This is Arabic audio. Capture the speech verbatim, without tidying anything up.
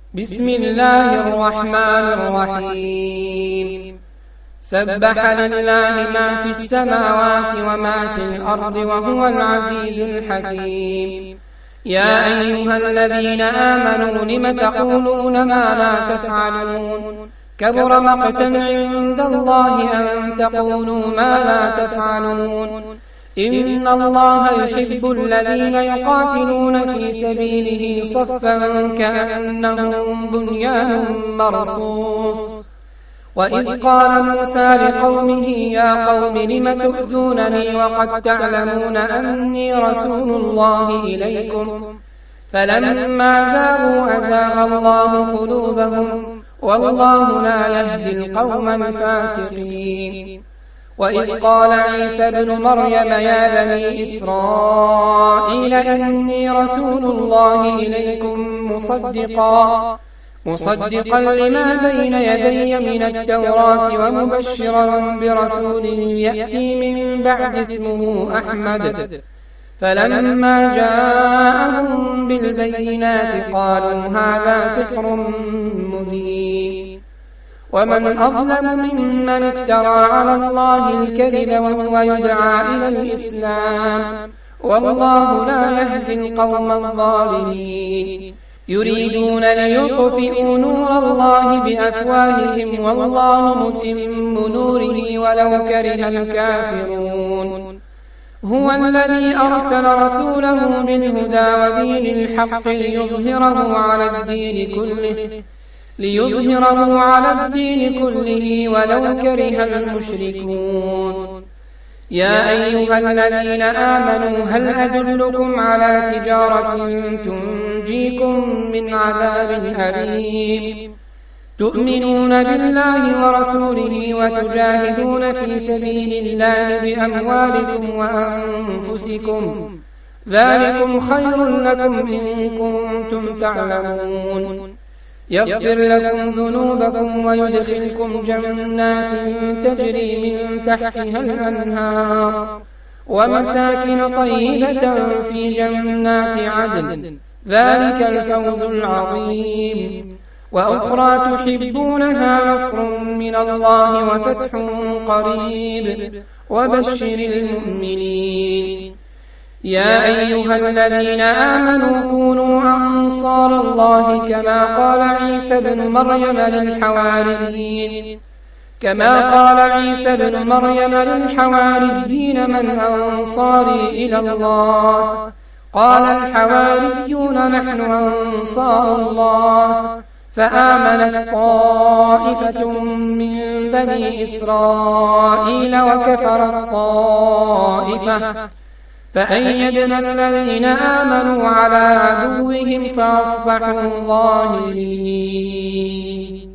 بسم الله الرحمن الرحيم سبح لله ما في السماوات وما في الأرض وهو العزيز الحكيم يا أيها الذين آمنوا لم تقولون ما لا تفعلون كبر مقتا عند الله أن تقولوا ما لا تفعلون إن الله يحب الذين يقاتلون في سبيله صفا كأنهم بنيان مرصوص وإذ قال موسى لقومه يا قوم لم تؤذونني وقد تعلمون أني رسول الله إليكم فلما زاغوا أزاغ الله قلوبهم والله لا يهدي القوم الفاسقين وإذ قال عيسى ابن مريم يا بني إسرائيل إني رسول الله إليكم مصدقا مصدقا لما بين يدي من التوراة ومبشرا برسول يأتي من بعد اسمه أحمد فلما جاءهم بالبينات قالوا هذا سحر مبين ومن أظلم ممن افترى على الله الكذب وهو يدعى إلى الإسلام والله لا يهدي القوم الظالمين يريدون ليطفئوا نور الله بأفواههم والله متم نوره ولو كره الكافرون هو الذي أرسل رسوله بالهدى ودين الحق ليظهره على الدين كله ليظهره على الدين كله ولو كره المشركون يا أيها الذين آمنوا هل أدلكم على تجارة تنجيكم من عذاب أليم تؤمنون بالله ورسوله وتجاهدون في سبيل الله بأموالكم وأنفسكم ذلكم خير لكم إن كنتم تعلمون يغفر لكم ذنوبكم ويدخلكم جنات تجري من تحتها الأنهار ومساكن طيبة في جنات عدن ذلك الفوز العظيم وأخرى تحبونها نصر من الله وفتح قريب وبشر المؤمنين يا أيها الذين آمنوا كونوا أنصار الله كما قال عيسى ابن مريم للحواريين كما قال عيسى ابن مريم للحواريين من أنصاري إلى الله قال الحواريون نحن أنصار الله فآمنت طائفة من بني إسرائيل وكفرت طائفة فأيدنا الذين آمنوا على عدوهم فأصبحوا ظاهرين.